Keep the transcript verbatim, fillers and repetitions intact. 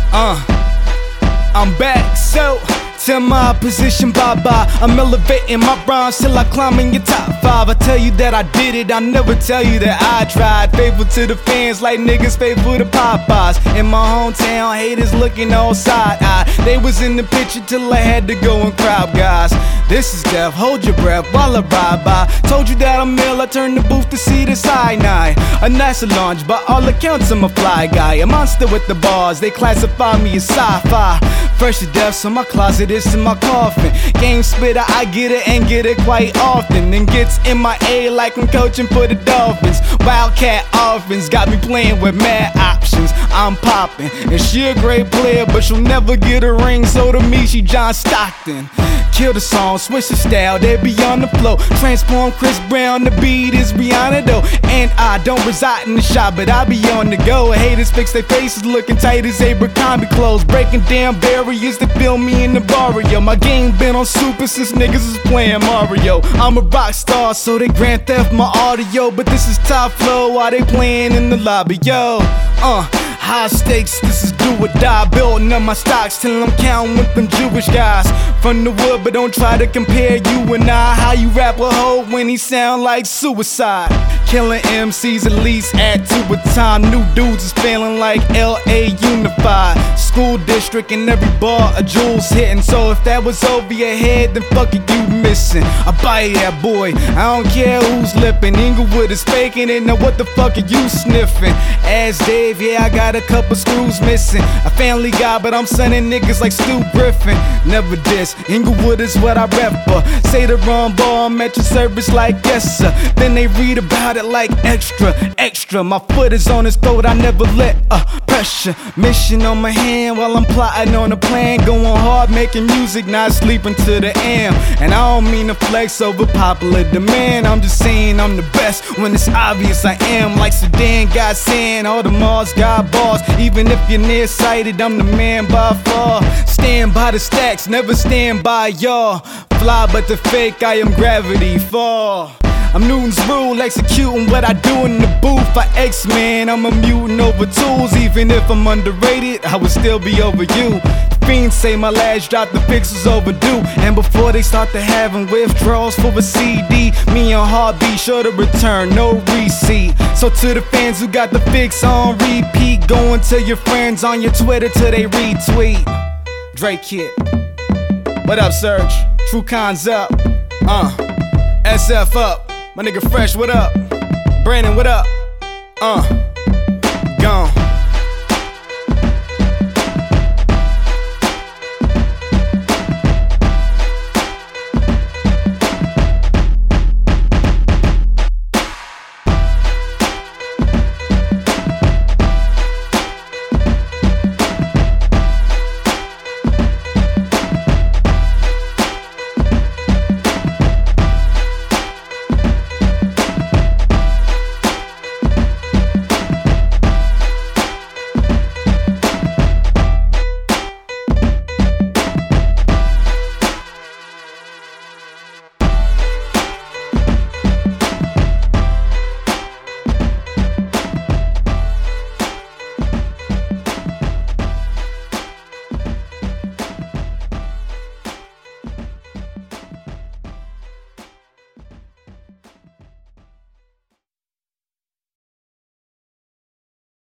Uh, I'm back, so tell my opposition bye-bye. I'm elevating my rhymes till I climb in your top five. I tell you that I did it, I never tell you that I tried. Faithful to the fans like niggas faithful to Popeyes. In my hometown, haters looking all side-eye. They was in the picture till I had to go and crowd guys. This is death, hold your breath while I ride by. Told you that I'm ill, I turned the booth to see the Sinai. A NASA launch, by all accounts I'm a fly guy. A monster with the bars, they classify me as sci-fi. Fresh to death, so my closet is in my coffin. Game spitter, I get it and get it quite often. And gets in my A like I'm coaching for the Dolphins. Wildcat offense got me playing with mad options. I'm popping, and she a great player, but she'll never get a ring. So to me, she John Stockton. Kill the song, switch the style, they be on the flow. Transform Chris Brown, the beat is Rihanna though. And I don't reside in the shop, but I be on the go. Haters fix their faces looking tight as Abercrombie clothes. Breaking down barriers to feel me in the barrio. My game been on super since niggas was playing Mario. I'm a rock star, so they grand theft my audio. But this is top flow while they playing in the lobby, yo. Uh, high stakes, this is do or die. Building up my stocks till I'm counting with them Jewish guys from the wood, but don't try to compare you and I. How you rap a hoe when he sound like suicide? Killing M Cs at least add to a time. New dudes is feeling like L A Unified. School district and every bar a jewels hitting. So if that was over your head, then fuck it, you missing. I buy that boy, I don't care who's lipping. Inglewood is faking it, now what the fuck are you sniffing? As Dave, yeah, I got a couple screws missing. A family guy, but I'm sunning niggas like Stu Griffin. Never diss, Inglewood is what I rep for. Say the wrong bar, I'm at your service like yes sir. Then they read about it like extra, extra. My foot is on his throat, I never let uh, pressure. Mission on my hand while I'm plotting on a plan. Going hard, making music, not sleeping to the end. And I don't mean to flex over popular demand. I'm just saying I'm the best when it's obvious I am. Like Sedan got sand, all the Mars got bars. Even if you're nearsighted, I'm the man by far. Stand by the stacks, never stand by y'all. Fly but the fake, I am gravity fall. I'm Newton's rule, executing what I do in the booth. I X-Man, I'm a mutant over tools. Even if I'm underrated, I would still be over you. Fiends say my last drop, the pixels overdue. And before they start to having withdrawals for a C D, me and Heartbeat sure to return, no receipt. So to the fans who got the fix on repeat, go and tell your friends on your Twitter till they retweet. Drake Kid, what up Serge? True Cons up, uh, S F up. My nigga Fresh, what up? Brandon, what up? Uh